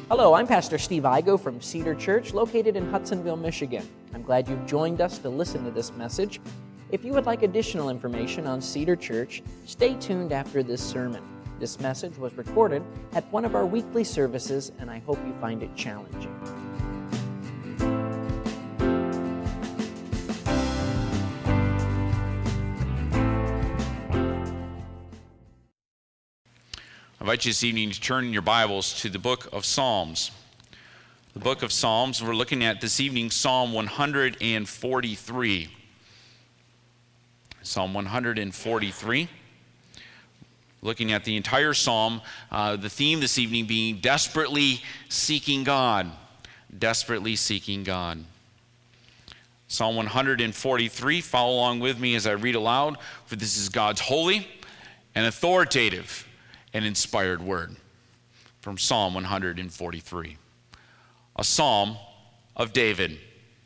Hello, I'm Pastor Steve Igo from Cedar Church, located in Hudsonville, Michigan. I'm glad you've joined us to listen to this message. If you would like additional information on Cedar Church, stay tuned after this sermon. This message was recorded at one of our weekly services, and I hope you find it challenging. I invite you this evening to turn in your Bibles to the book of Psalms. The book of Psalms, we're looking at this evening Psalm 143. Psalm 143. Looking at the entire psalm, the theme this evening being desperately seeking God. Desperately seeking God. Psalm 143, follow along with me as I read aloud, for this is God's holy and authoritative and inspired word. From Psalm 143. A psalm of David.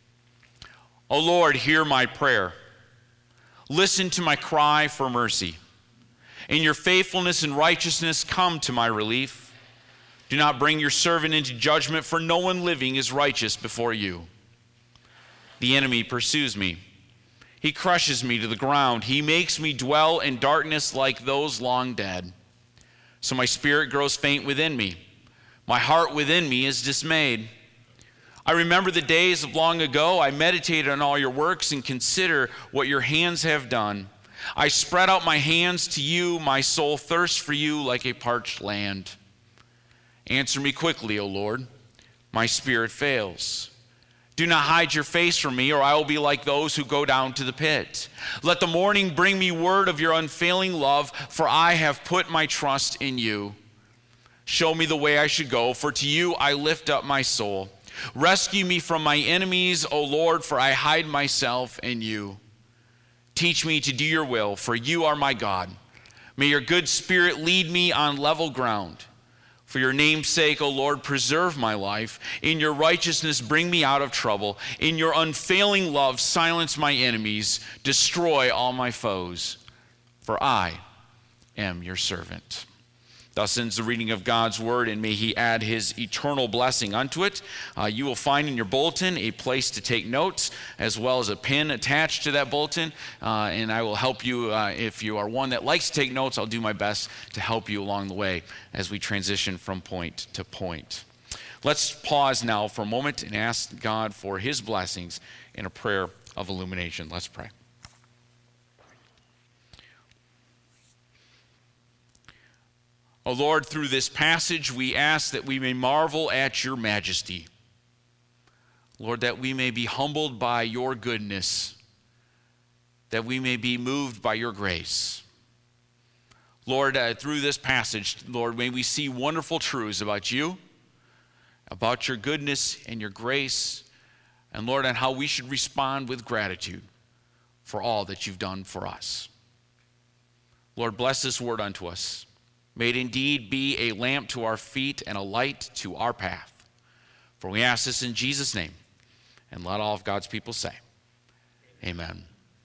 O Lord, hear my prayer. Listen to my cry for mercy. In your faithfulness and righteousness, come to my relief. Do not bring your servant into judgment, for no one living is righteous before you. The enemy pursues me. He crushes me to the ground. He makes me dwell in darkness like those long dead. So my spirit grows faint within me. My heart within me is dismayed. I remember the days of long ago. I meditate on all your works and consider what your hands have done. I spread out my hands to you. My soul thirsts for you like a parched land. Answer me quickly, O Lord. My spirit fails. Do not hide your face from me, or I will be like those who go down to the pit. Let the morning bring me word of your unfailing love, for I have put my trust in you. Show me the way I should go, for to you I lift up my soul. Rescue me from my enemies, O Lord, for I hide myself in you. Teach me to do your will, for you are my God. May your good spirit lead me on level ground. For your name's sake, O Lord, preserve my life. In your righteousness, bring me out of trouble. In your unfailing love, silence my enemies. Destroy all my foes. For I am your servant. Thus ends the reading of God's word, and may he add his eternal blessing unto it. You will find in your bulletin a place to take notes, as well as a pin attached to that bulletin. And I will help you if you are one that likes to take notes. I'll do my best to help you along the way as we transition from point to point. Let's pause now for a moment and ask God for his blessings in a prayer of illumination. Let's pray. O Lord, through this passage, we ask that we may marvel at your majesty. Lord, that we may be humbled by your goodness, that we may be moved by your grace. Lord, through this passage, Lord, may we see wonderful truths about you, about your goodness and your grace, and Lord, on how we should respond with gratitude for all that you've done for us. Lord, bless this word unto us. May it indeed be a lamp to our feet and a light to our path. For we ask this in Jesus' name, and let all of God's people say, amen.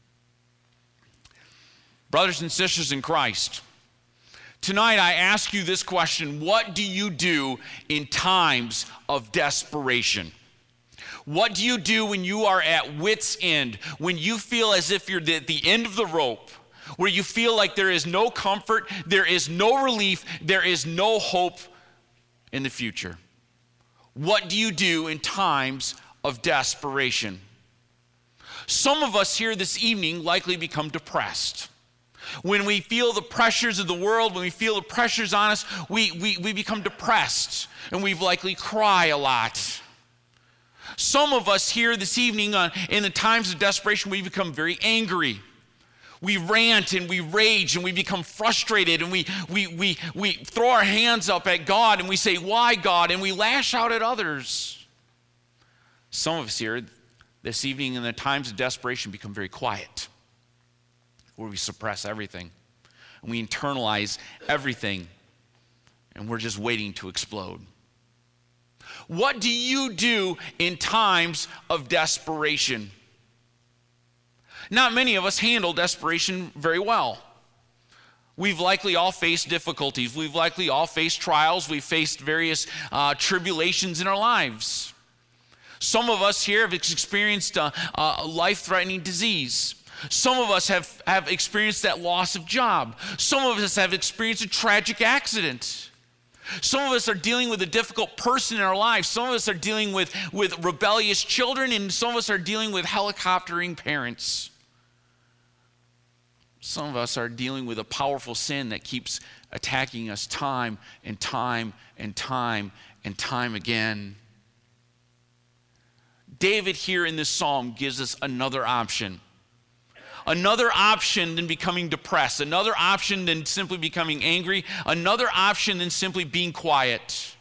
Brothers and sisters in Christ, tonight I ask you this question: what do you do in times of desperation? What do you do when you are at wit's end, when you feel as if you're at the end of the rope, where you feel like there is no comfort, there is no relief, there is no hope in the future? What do you do in times of desperation? Some of us here this evening likely become depressed. When we feel the pressures of the world, when we feel the pressures on us, we become depressed, and we likely cry a lot. Some of us here this evening, in the times of desperation, we become very angry. We rant and we rage and we become frustrated, and we throw our hands up at God and we say, "Why, God?" and we lash out at others. Some of us here this evening in the times of desperation become very quiet, where we suppress everything and we internalize everything, and we're just waiting to explode. What do you do in times of desperation? Not many of us handle desperation very well. We've likely all faced difficulties. We've likely all faced trials. We've faced various tribulations in our lives. Some of us here have experienced a life-threatening disease. Some of us have experienced that loss of job. Some of us have experienced a tragic accident. Some of us are dealing with a difficult person in our lives. Some of us are dealing with rebellious children, and some of us are dealing with helicoptering parents. Some of us are dealing with a powerful sin that keeps attacking us time and time and time and time again. David here in this psalm gives us another option. Another option than becoming depressed. Another option than simply becoming angry. Another option than simply being quiet.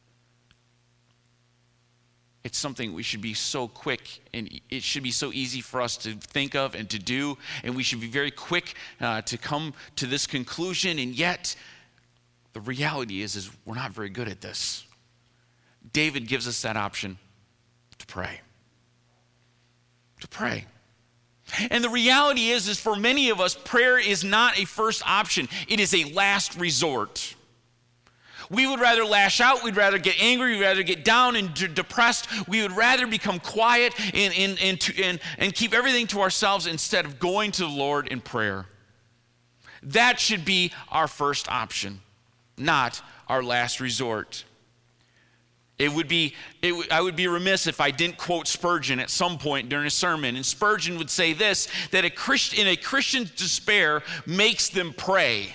It's something we should be so quick, and it should be so easy for us to think of and to do, and we should be very quick to come to this conclusion, and yet the reality is we're not very good at this. David gives us that option to pray. To pray. And the reality is for many of us, prayer is not a first option. It is a last resort. We would rather lash out. We'd rather get angry. We'd rather get down and depressed. We would rather become quiet and keep everything to ourselves instead of going to the Lord in prayer. That should be our first option, not our last resort. I would be remiss if I didn't quote Spurgeon at some point during a sermon. And Spurgeon would say this, that in a Christian's despair makes them pray.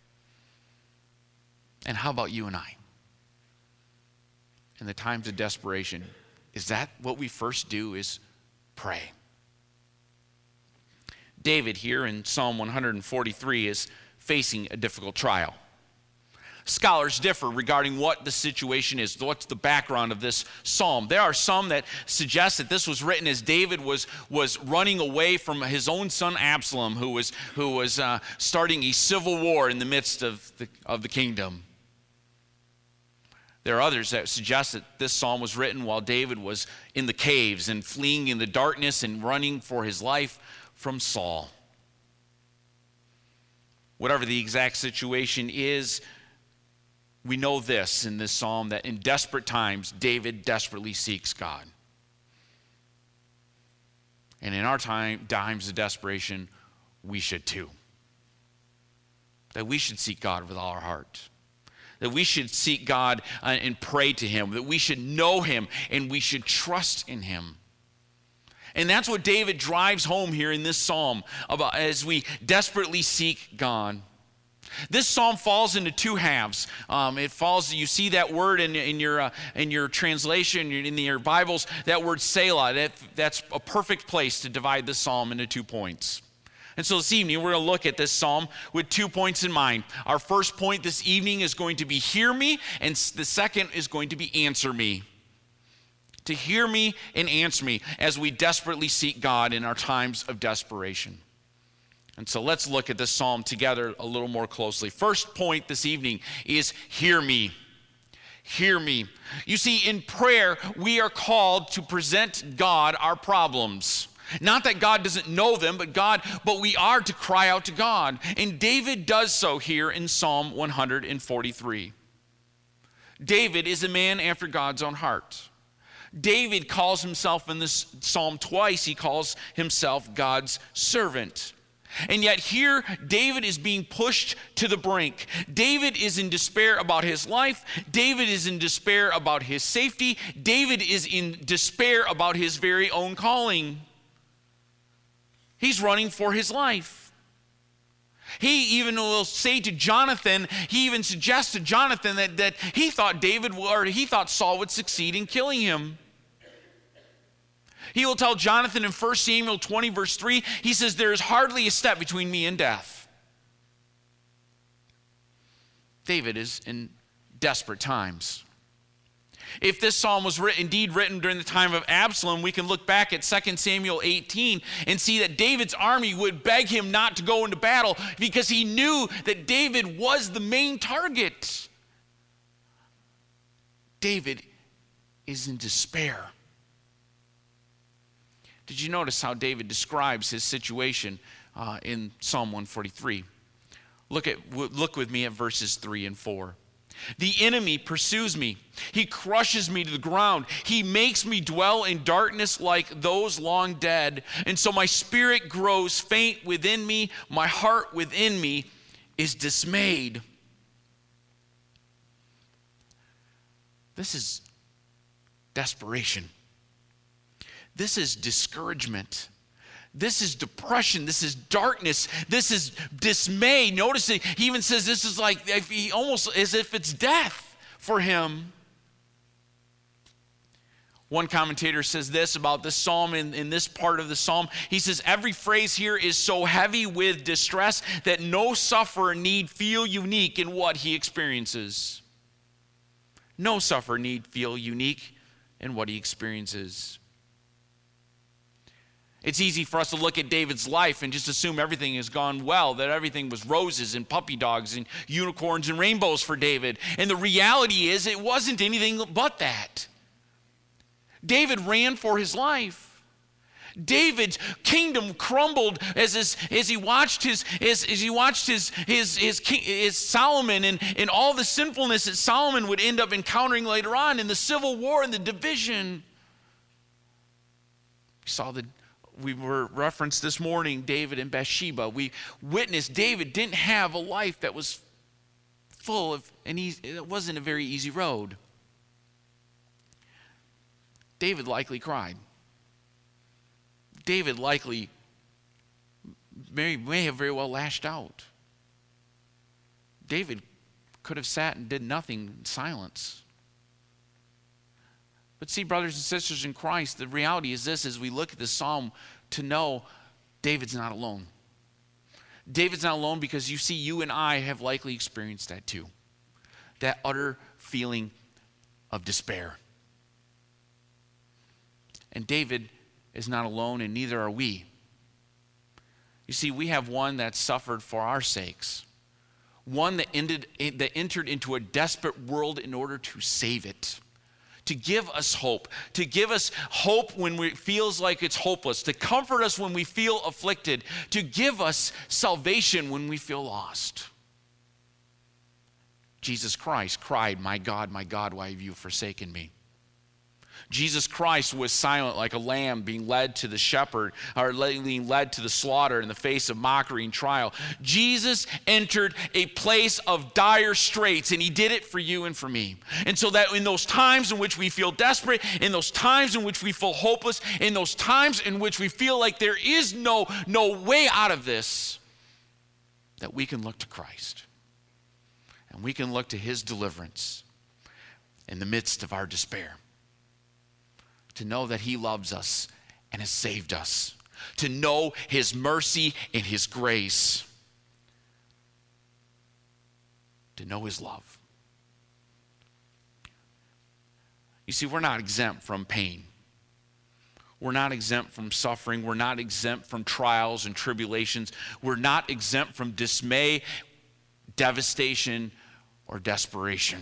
And how about you and I? In the times of desperation, is that what we first do, is pray? David here in Psalm 143 is facing a difficult trial. Scholars differ regarding what the situation is, what's the background of this psalm. There are some that suggest that this was written as David was running away from his own son Absalom, who was starting a civil war in the midst of the kingdom. There are others that suggest that this psalm was written while David was in the caves and fleeing in the darkness and running for his life from Saul. Whatever the exact situation is, we know this in this psalm, that in desperate times, David desperately seeks God. And in our times of desperation, we should too. That we should seek God with all our heart. That we should seek God and pray to Him. That we should know Him and we should trust in Him. And that's what David drives home here in this psalm about as we desperately seek God. This psalm falls into two halves. It falls. You see that word in your translation, in your Bibles. That word Selah. That's a perfect place to divide this psalm into 2 points. And so this evening we're going to look at this psalm with 2 points in mind. Our first point this evening is going to be hear me, and the second is going to be answer me. To hear me and answer me as we desperately seek God in our times of desperation. And so let's look at this psalm together a little more closely. First point this evening is hear me. Hear me. You see, in prayer, we are called to present God our problems. Not that God doesn't know them, but we are to cry out to God. And David does so here in Psalm 143. David is a man after God's own heart. David calls himself in this psalm twice. He calls himself God's servant. And yet here, David is being pushed to the brink. David is in despair about his life. David is in despair about his safety. David is in despair about his very own calling. He's running for his life. He even will say to Jonathan, he even suggests to Jonathan that he thought Saul would succeed in killing him. He will tell Jonathan in 1 Samuel 20, verse 3, he says, there is hardly a step between me and death. David is in desperate times. If this psalm was indeed written during the time of Absalom, we can look back at 2 Samuel 18 and see that David's army would beg him not to go into battle because he knew that David was the main target. David is in despair. Did you notice how David describes his situation in Psalm 143? Look with me at verses 3 and 4. The enemy pursues me. He crushes me to the ground. He makes me dwell in darkness like those long dead. And so my spirit grows faint within me. My heart within me is dismayed. This is desperation. This is discouragement. This is depression. This is darkness. This is dismay. Notice he even says this is like almost as if it's death for him. One commentator says this about this psalm in this part of the psalm. He says, every phrase here is so heavy with distress that no sufferer need feel unique in what he experiences. No sufferer need feel unique in what he experiences. It's easy for us to look at David's life and just assume everything has gone well, that everything was roses and puppy dogs and unicorns and rainbows for David. And the reality is it wasn't anything but that. David ran for his life. David's kingdom crumbled as he watched his Solomon and all the sinfulness that Solomon would end up encountering later on in the civil war and the division. We were referenced this morning, David and Bathsheba. We witnessed David didn't have a life that was full of, and it wasn't a very easy road. David likely cried. David likely may have very well lashed out. David could have sat and did nothing in silence. But see, brothers and sisters in Christ, the reality is this, as we look at this psalm, to know David's not alone. David's not alone because you see, you and I have likely experienced that too. That utter feeling of despair. And David is not alone, and neither are we. You see, we have one that suffered for our sakes. One that entered into a desperate world in order to save it. To give us hope when it feels like it's hopeless, to comfort us when we feel afflicted, to give us salvation when we feel lost. Jesus Christ cried, my God, why have you forsaken me? Jesus Christ was silent like a lamb being led to the shepherd, or being led to the slaughter in the face of mockery and trial. Jesus entered a place of dire straits, and he did it for you and for me. And so that in those times in which we feel desperate, in those times in which we feel hopeless, in those times in which we feel like there is no way out of this, that we can look to Christ. And we can look to his deliverance in the midst of our despair. To know that he loves us and has saved us. To know his mercy and his grace. To know his love. You see, we're not exempt from pain. We're not exempt from suffering. We're not exempt from trials and tribulations. We're not exempt from dismay, devastation, or desperation.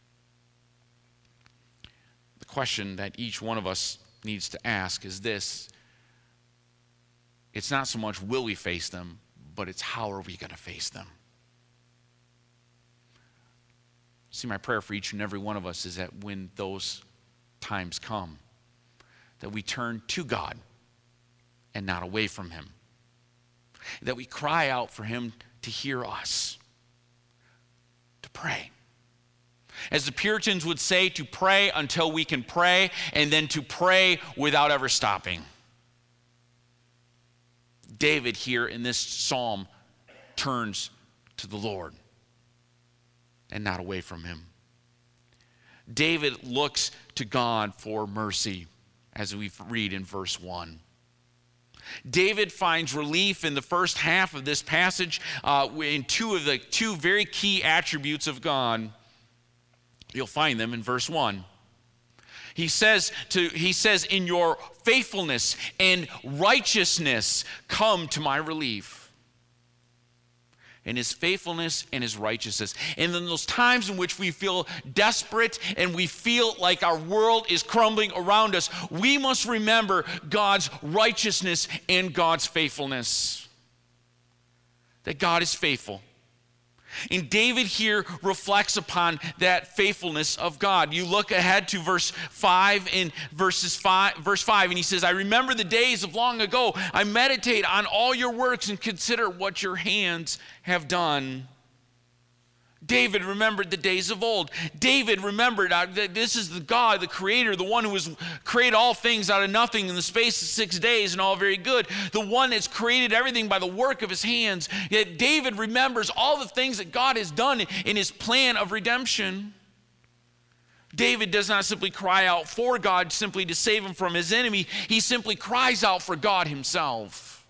Question that each one of us needs to ask is this. It's not so much will we face them, but it's how are we going to face them. See, my prayer for each and every one of us is that when those times come, that we turn to God and not away from him. That we cry out for him to hear us, to pray. As the Puritans would say, to pray until we can pray, and then to pray without ever stopping. David here in this psalm turns to the Lord and not away from him. David looks to God for mercy, as we read in verse 1. David finds relief in the first half of this passage in two very key attributes of God. You'll find them in verse 1. He says, in your faithfulness and righteousness, come to my relief. In his faithfulness and his righteousness. And in those times in which we feel desperate and we feel like our world is crumbling around us, we must remember God's righteousness and God's faithfulness. That God is faithful. And David here reflects upon that faithfulness of God. You look ahead to verse 5, verse 5, and he says, I remember the days of long ago. I meditate on all your works and consider what your hands have done. David remembered the days of old. David remembered that this is the God, the creator, the one who has created all things out of nothing in the space of 6 days and all very good. The one that's created everything by the work of his hands. Yet David remembers all the things that God has done in his plan of redemption. David does not simply cry out for God simply to save him from his enemy. He simply cries out for God himself.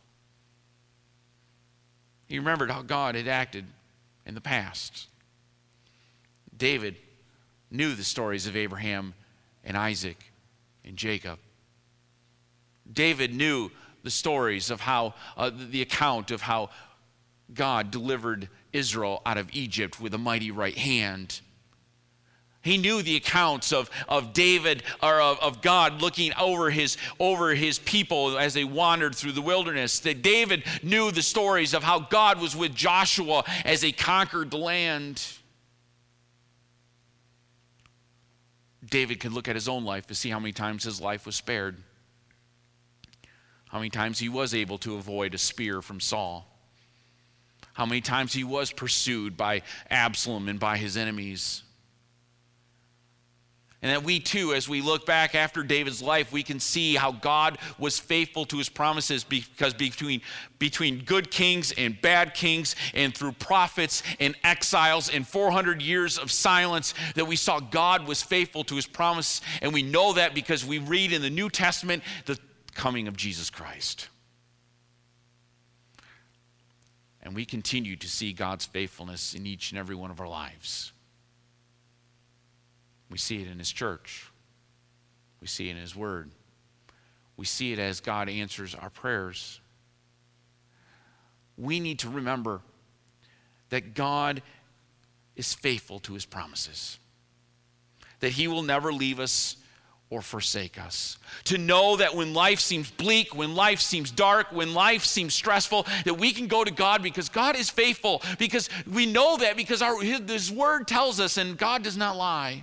He remembered how God had acted in the past. David knew the stories of Abraham and Isaac and Jacob. David knew the stories of how, the account of how God delivered Israel out of Egypt with a mighty right hand. He knew the accounts of David, or of God looking over his people as they wandered through the wilderness. That David knew the stories of how God was with Joshua as they conquered the land. David could look at his own life to see how many times his life was spared. How many times he was able to avoid a spear from Saul. How many times he was pursued by Absalom and by his enemies. And that we too, as we look back after David's life, we can see how God was faithful to his promises, because between good kings and bad kings, and through prophets and exiles and 400 years of silence, that we saw God was faithful to his promise. And we know that because we read in the New Testament the coming of Jesus Christ. And we continue to see God's faithfulness in each and every one of our lives. We see it in his church. We see it in his word. We see it as God answers our prayers. We need to remember that God is faithful to his promises, that he will never leave us or forsake us. To know that when life seems bleak, when life seems dark, when life seems stressful, that we can go to God because God is faithful, because we know that because his word tells us, and God does not lie.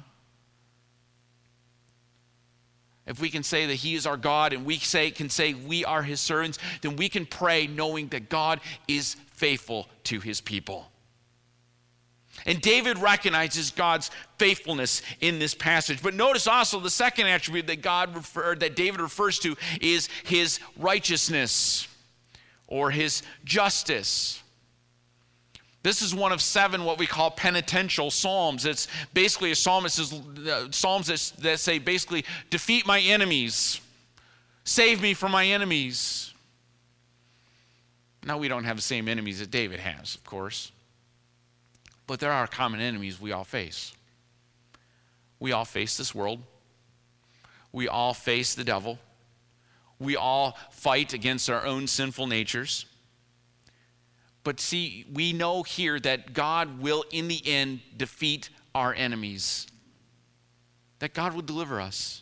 If we can say that he is our God, and we can say we are his servants, then we can pray knowing that God is faithful to his people. And David recognizes God's faithfulness in this passage. But notice also the second attribute that David refers to is his righteousness or his justice. This is one of 7 what we call penitential psalms. It's basically a psalm that says, psalms that say basically, defeat my enemies, save me from my enemies. Now, we don't have the same enemies that David has, of course, but there are common enemies we all face. We all face this world. We all face the devil. We all fight against our own sinful natures. But see, we know here that God will, in the end, defeat our enemies. That God will deliver us.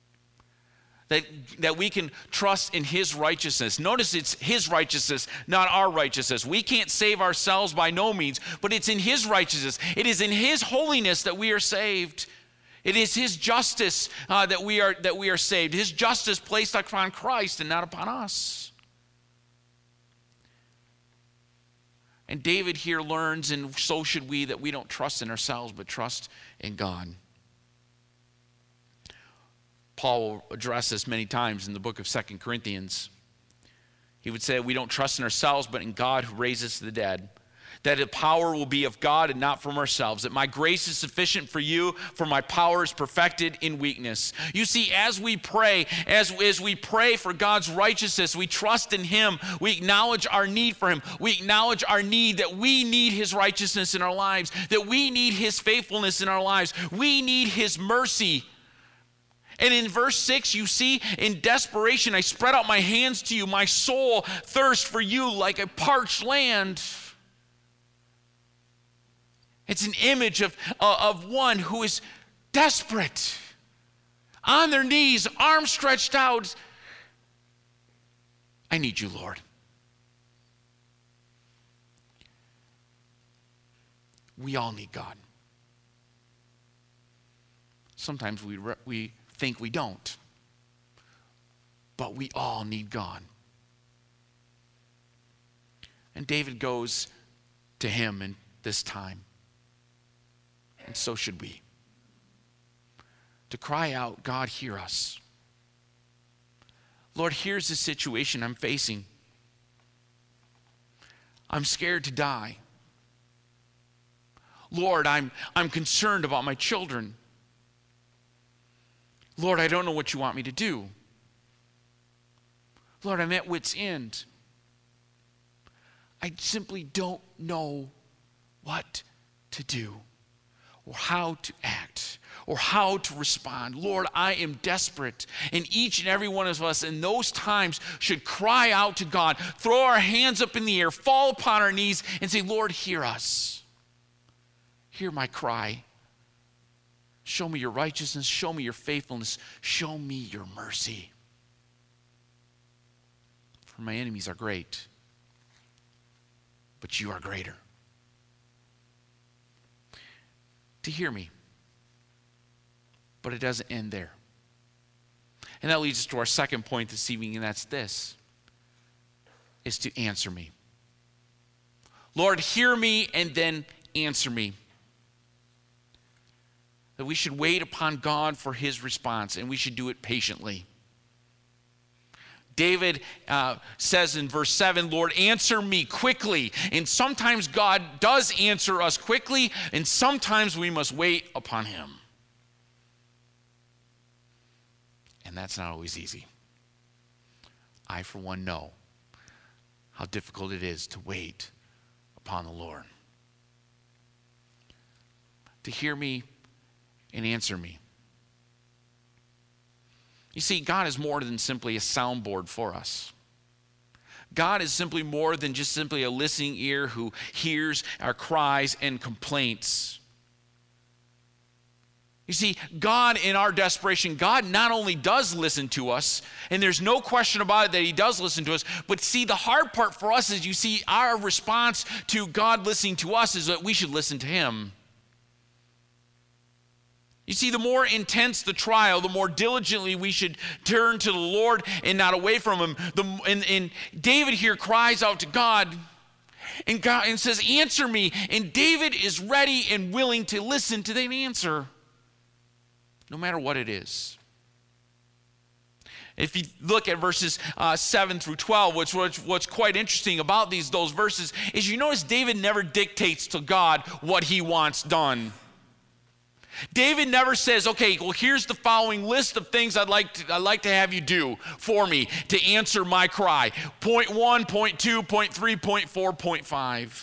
That we can trust in his righteousness. Notice it's his righteousness, not our righteousness. We can't save ourselves by no means, but it's in his righteousness. It is in his holiness that we are saved. It is his justice that we are saved. His justice placed upon Christ and not upon us. And David here learns, and so should we, that we don't trust in ourselves, but trust in God. Paul will address this many times in the book of 2 Corinthians. He would say we don't trust in ourselves, but in God who raises the dead. That the power will be of God and not from ourselves. That my grace is sufficient for you, for my power is perfected in weakness. You see, as we pray, as we pray for God's righteousness, we trust in him. We acknowledge our need for him. We acknowledge our need, that we need his righteousness in our lives. That we need his faithfulness in our lives. We need his mercy. And in verse 6, you see, in desperation, I spread out my hands to you. My soul thirsts for you like a parched land. It's an image of one who is desperate, on their knees, arms stretched out. I need you, Lord. We all need God. Sometimes we think we don't, but we all need God. And David goes to him in this time, and so should we, to cry out, God, hear us. Lord, here's the situation I'm facing. I'm scared to die. Lord, I'm concerned about my children. Lord, I don't know what you want me to do. Lord, I'm at wit's end. I simply don't know what to do or how to act or how to respond. Lord, I am desperate. And each and every one of us in those times should cry out to God, throw our hands up in the air, fall upon our knees, and say, Lord, hear us. Hear my cry. Show me your righteousness. Show me your faithfulness. Show me your mercy. For my enemies are great, but you are greater. To hear me. But it doesn't end there. And that leads us to our second point this evening, and that's this, is to answer me. Lord, hear me and then answer me. That we should wait upon God for his response, and we should do it patiently. David says in verse 7, Lord, answer me quickly. And sometimes God does answer us quickly, and sometimes we must wait upon him. And that's not always easy. I, for one, know how difficult it is to wait upon the Lord. To hear me and answer me. You see, God is more than simply a soundboard for us. God is simply more than just simply a listening ear who hears our cries and complaints. You see, God, in our desperation, God not only does listen to us, and there's no question about it that he does listen to us, but see, the hard part for us is, you see, our response to God listening to us is that we should listen to him. You see, the more intense the trial, the more diligently we should turn to the Lord and not away from him. And David here cries out to God and says, answer me. And David is ready and willing to listen to that answer, no matter what it is. If you look at verses 7 through 12, what's quite interesting about those verses is you notice David never dictates to God what he wants done. David never says, okay, well, here's the following list of things I'd like to have you do for me to answer my cry. Point 1, point 2, point 3, point 4, point 5.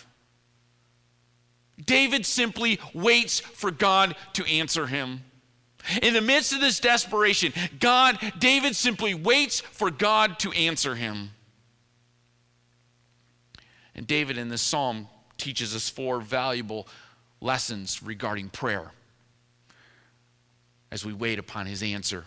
David simply waits for God to answer him. In the midst of this desperation, David simply waits for God to answer him. And David in this psalm teaches us 4 valuable lessons regarding prayer as we wait upon his answer.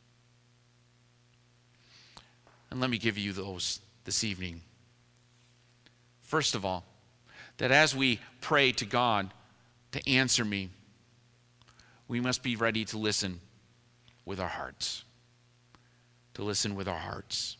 And let me give you those this evening. First of all, that as we pray to God to answer me, we must be ready to listen with our hearts. To listen with our hearts.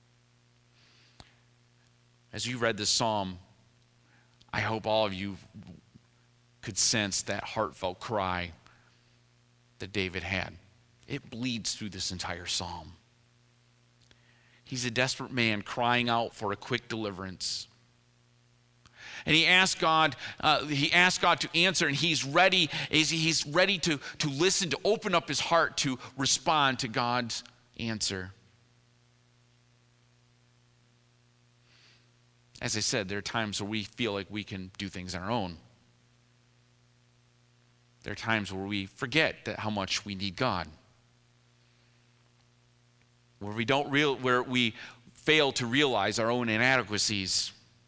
As you read this psalm, I hope all of you could sense that heartfelt cry that David had. It bleeds through this entire psalm. He's a desperate man crying out for a quick deliverance. And he asked God to answer, and he's ready to listen, to open up his heart to respond to God's answer. As I said, there are times where we feel like we can do things on our own. There are times where we forget how much we need God. Where we fail to realize our own inadequacies.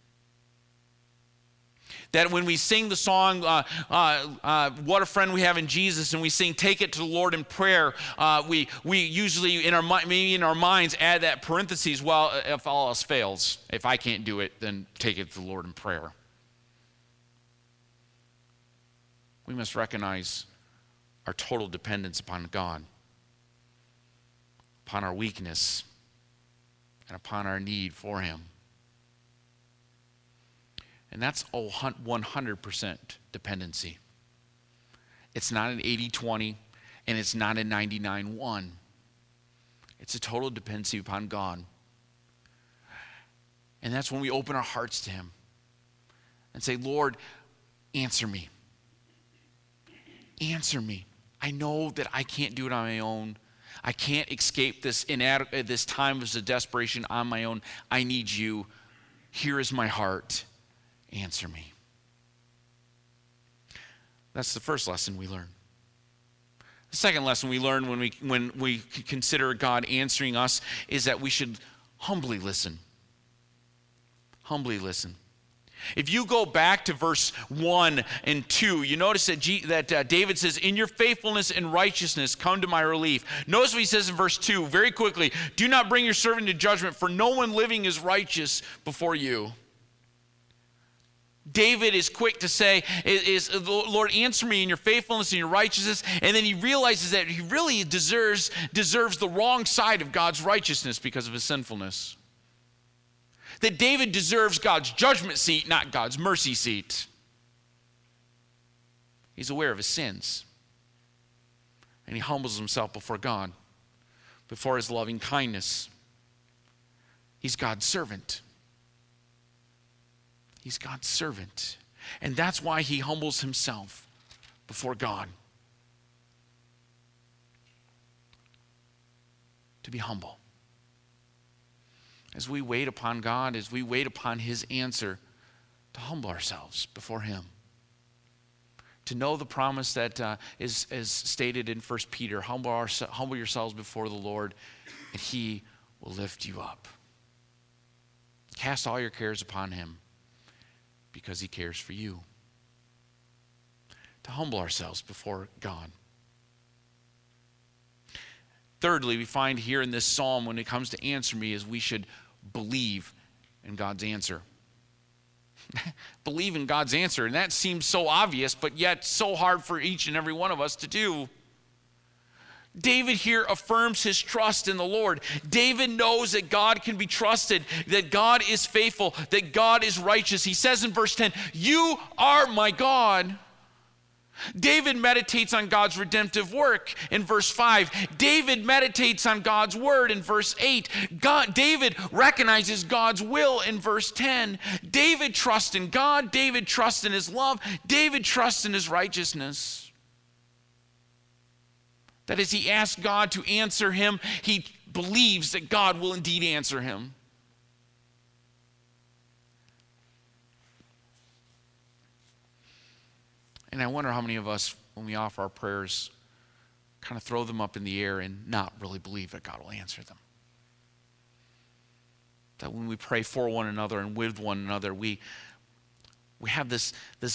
That when we sing the song, What a Friend We Have in Jesus, and we sing Take It to the Lord in prayer, we usually in our minds add that parentheses, well, if all else fails, if I can't do it, then take it to the Lord in prayer. we must recognize our total dependence upon God, upon our weakness, and upon our need for him. And that's 100% dependency. It's not an 80-20, and it's not a 99-1. It's a total dependency upon God. And that's when we open our hearts to him and say, Lord, answer me. Answer me. I know that I can't do it on my own. I can't escape this time of desperation on my own. I need you. Here is my heart. Answer me. That's the first lesson we learn. The second lesson we learn when we consider God answering us is that we should humbly listen. Humbly listen. If you go back to verse 1 and 2, you notice that David says, in your faithfulness and righteousness, come to my relief. Notice what he says in verse 2, very quickly. Do not bring your servant to judgment, for no one living is righteous before you. David is quick to say, Lord, answer me in your faithfulness and your righteousness. And then he realizes that he really deserves the wrong side of God's righteousness because of his sinfulness. That David deserves God's judgment seat, not God's mercy seat. He's aware of his sins. And he humbles himself before God, before his loving kindness. He's God's servant. He's God's servant. And that's why he humbles himself before God. To be humble. As we wait upon God, as we wait upon his answer, to humble ourselves before him. To know the promise that is stated in 1 Peter, humble yourselves before the Lord, and he will lift you up. Cast all your cares upon him, because he cares for you. To humble ourselves before God. Thirdly, we find here in this psalm, when it comes to answer me, is we should believe in God's answer. Believe in God's answer. And that seems so obvious, but yet so hard for each and every one of us to do. David here affirms his trust in the Lord. David knows that God can be trusted, that God is faithful, that God is righteous. He says in verse 10, you are my God. David meditates on God's redemptive work in verse 5. David meditates on God's word in verse 8. David recognizes God's will in verse 10. David trusts in God. David trusts in his love. David trusts in his righteousness. That as he asks God to answer him, he believes that God will indeed answer him. And I wonder how many of us, when we offer our prayers, kind of throw them up in the air and not really believe that God will answer them. That when we pray for one another and with one another, we have this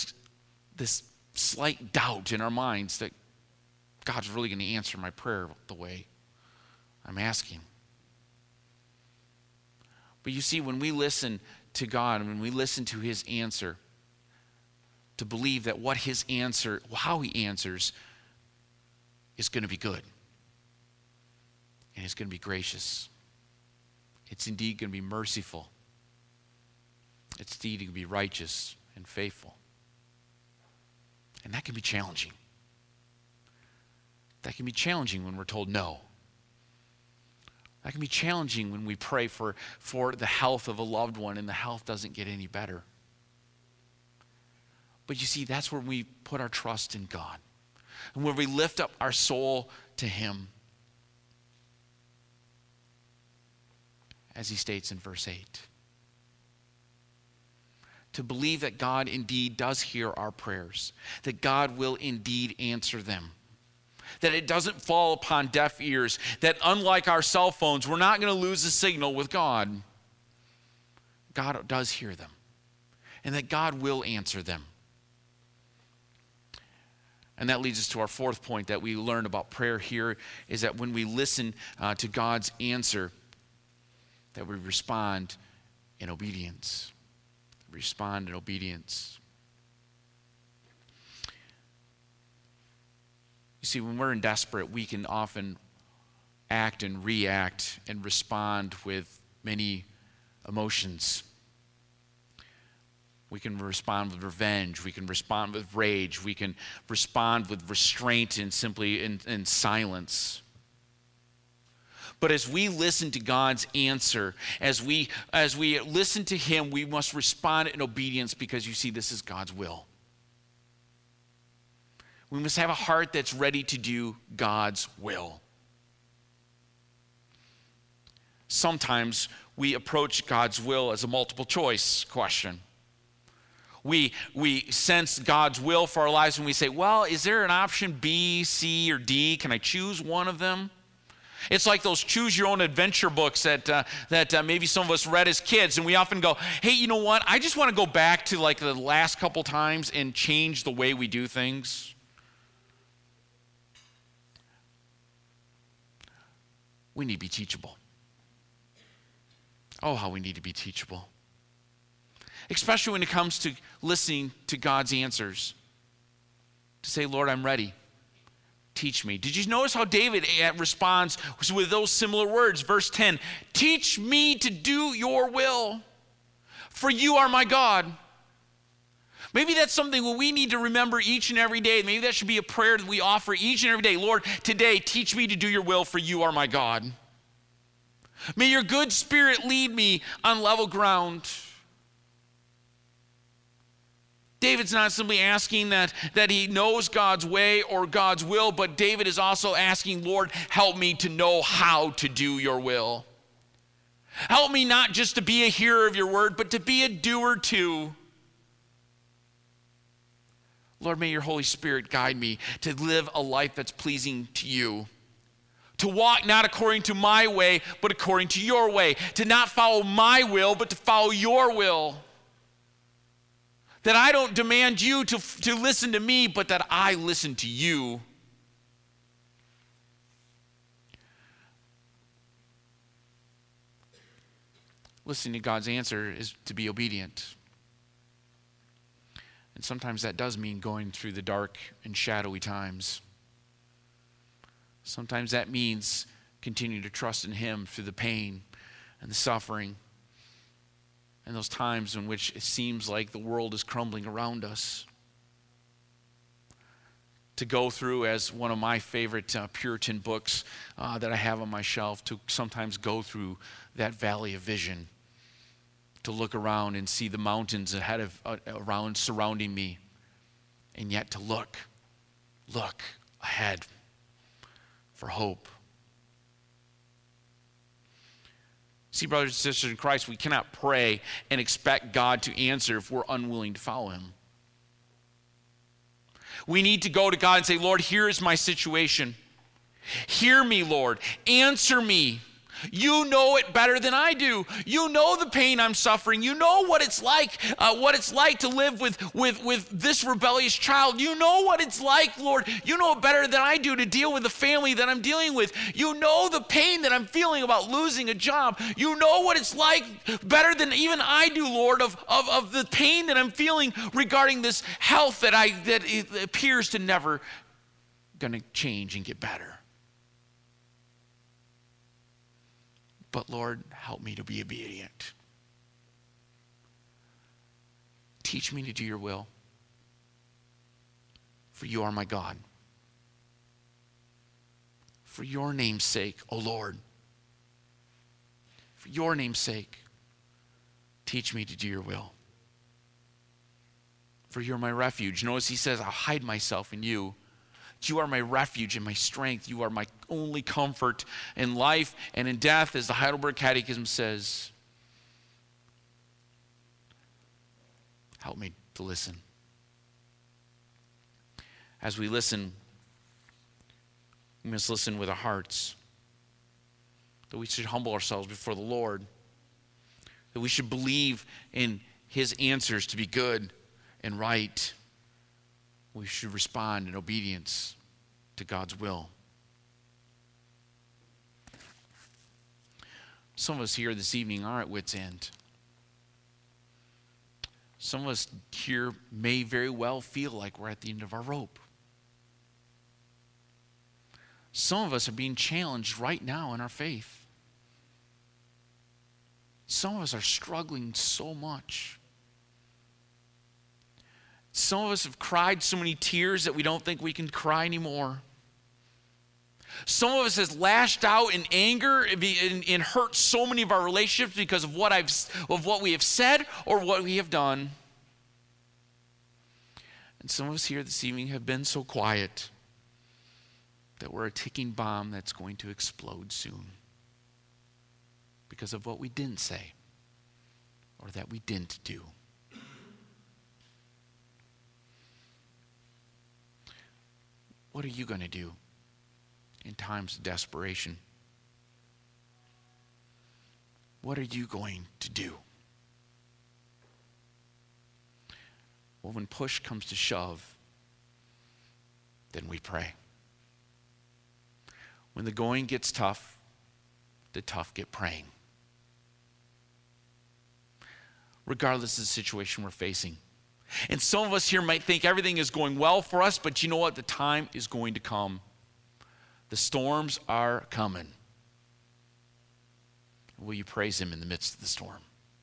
slight doubt in our minds that God's really going to answer my prayer the way I'm asking. But you see, when we listen to God and when we listen to his answer, to believe that what his answer, how he answers, is going to be good. And it's going to be gracious. It's indeed going to be merciful. It's indeed going to be righteous and faithful. And that can be challenging. That can be challenging when we're told no. That can be challenging when we pray for the health of a loved one and the health doesn't get any better. But you see, that's where we put our trust in God. And where we lift up our soul to him. As he states in verse 8. To believe that God indeed does hear our prayers. That God will indeed answer them. That it doesn't fall upon deaf ears. That unlike our cell phones, we're not going to lose the signal with God. God does hear them. And that God will answer them. And that leads us to our fourth point that we learn about prayer here, is that when we listen to God's answer, that we respond in obedience. Respond in obedience. see, when we're desperate, we can often act and react and respond with many emotions. We can respond with revenge. We can respond with rage. We can respond with restraint and simply in silence. But as we listen to God's answer, as we listen to Him, we must respond in obedience, because you see, this is God's will. We must have a heart that's ready to do God's will. Sometimes we approach God's will as a multiple choice question. We sense God's will for our lives and we say, well, is there an option B, C, or D? Can I choose one of them? It's like those choose your own adventure books that maybe some of us read as kids, and we often go, hey, you know what? I just want to go back to like the last couple times and change the way we do things. We need to be teachable. Oh, how we need to be teachable. Especially when it comes to listening to God's answers. To say, Lord, I'm ready. Teach me. Did you notice how David responds with those similar words? Verse 10, teach me to do your will, for you are my God. Maybe that's something that we need to remember each and every day. Maybe that should be a prayer that we offer each and every day. Lord, today, teach me to do your will, for you are my God. May your good spirit lead me on level ground. David's not simply asking that he knows God's way or God's will, but David is also asking, Lord, help me to know how to do your will. Help me not just to be a hearer of your word, but to be a doer too. Lord, may your Holy Spirit guide me to live a life that's pleasing to you. To walk not according to my way, but according to your way. To not follow my will, but to follow your will. That I don't demand you to listen to me, but that I listen to you. Listening to God's answer is to be obedient. And sometimes that does mean going through the dark and shadowy times. Sometimes that means continuing to trust in Him through the pain and the suffering and those times in which it seems like the world is crumbling around us. To go through, as one of my favorite Puritan books that I have on my shelf, to sometimes go through that valley of vision, to look around and see the mountains around surrounding me, and yet to look ahead for hope. See, brothers and sisters in Christ, we cannot pray and expect God to answer if we're unwilling to follow Him. We need to go to God and say, Lord, here is my situation. Hear me, Lord. Answer me. You know it better than I do. You know the pain I'm suffering. You know what it's like to live with this rebellious child. You know what it's like, Lord. You know it better than I do to deal with the family that I'm dealing with. You know the pain that I'm feeling about losing a job. You know what it's like better than even I do, Lord, of the pain that I'm feeling regarding this health that it appears to never going to change and get better. But Lord, help me to be obedient. Teach me to do your will, for you are my God. For your name's sake, O Lord, for your name's sake, teach me to do your will. For you're my refuge. Notice he says, I'll hide myself in you. You are my refuge and my strength. You are my only comfort in life and in death, as the Heidelberg Catechism says. Help me to listen. As we listen, we must listen with our hearts. That we should humble ourselves before the Lord. That we should believe in His answers to be good and right. We should respond in obedience to God's will. Some of us here this evening are at wit's end. Some of us here may very well feel like we're at the end of our rope. Some of us are being challenged right now in our faith. Some of us are struggling so much. Some of us have cried so many tears that we don't think we can cry anymore. Some of us has lashed out in anger and hurt so many of our relationships because of what we have said or what we have done. And some of us here this evening have been so quiet that we're a ticking bomb that's going to explode soon because of what we didn't say or that we didn't do. What are you going to do in times of desperation? What are you going to do? Well, when push comes to shove, then we pray. When the going gets tough, the tough get praying. Regardless of the situation we're facing. And some of us here might think everything is going well for us, but you know what? The time is going to come. The storms are coming. Will you praise him in the midst of the storm?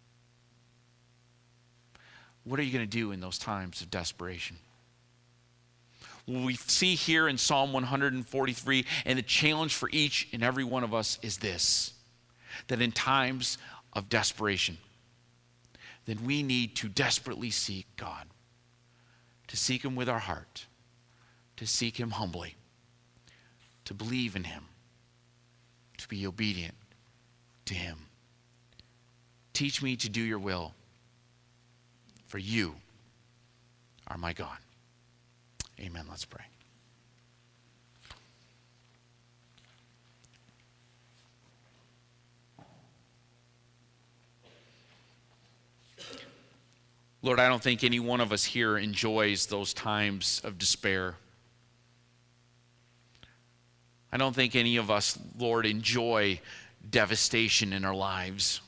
What are you going to do in those times of desperation? What we see here in Psalm 143, and the challenge for each and every one of us is this, that in times of desperation, then we need to desperately seek God, to seek him with our heart, to seek him humbly, to believe in him, to be obedient to him. Teach me to do your will, for you are my God. Amen. Let's pray. Lord, I don't think any one of us here enjoys those times of despair. I don't think any of us, Lord, enjoy devastation in our lives.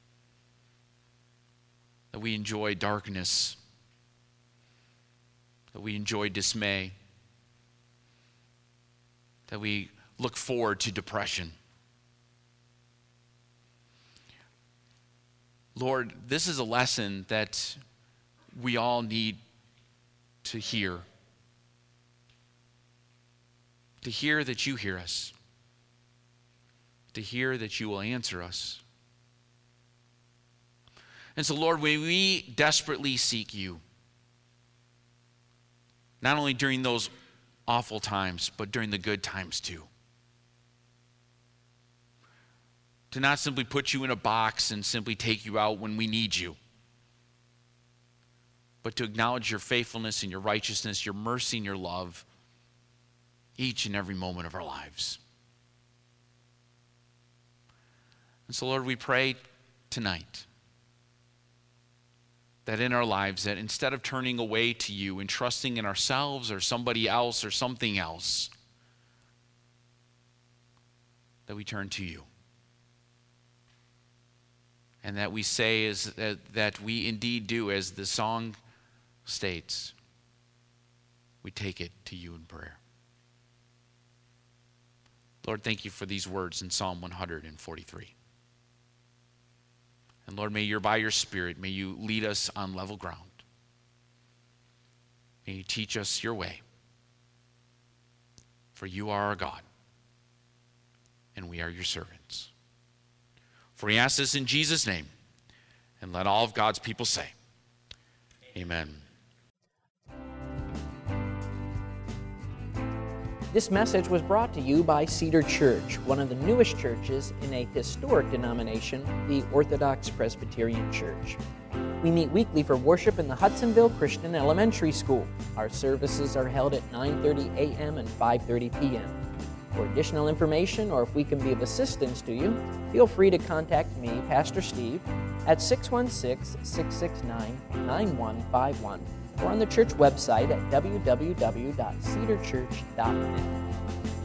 That we enjoy darkness. That we enjoy dismay. That we look forward to depression. Lord, this is a lesson that we all need to hear. To hear that you hear us. To hear that you will answer us. And so, Lord, when we desperately seek you, not only during those awful times, but during the good times too. To not simply put you in a box and simply take you out when we need you, but to acknowledge your faithfulness and your righteousness, your mercy and your love each and every moment of our lives. And so, Lord, we pray tonight that in our lives, that instead of turning away to you and trusting in ourselves or somebody else or something else, that we turn to you. And that we say that we indeed do, as the song states, we take it to you in prayer. Lord, thank you for these words in Psalm 143. And Lord, by your Spirit, may you lead us on level ground. May you teach us your way. For you are our God, and we are your servants. For we ask this in Jesus' name, and let all of God's people say, amen. This message was brought to you by Cedar Church, one of the newest churches in a historic denomination, the Orthodox Presbyterian Church. We meet weekly for worship in the Hudsonville Christian Elementary School. Our services are held at 9:30 a.m. and 5:30 p.m. For additional information, or if we can be of assistance to you, feel free to contact me, Pastor Steve, at 616-669-9151, or on the church website at www.cedarchurch.net.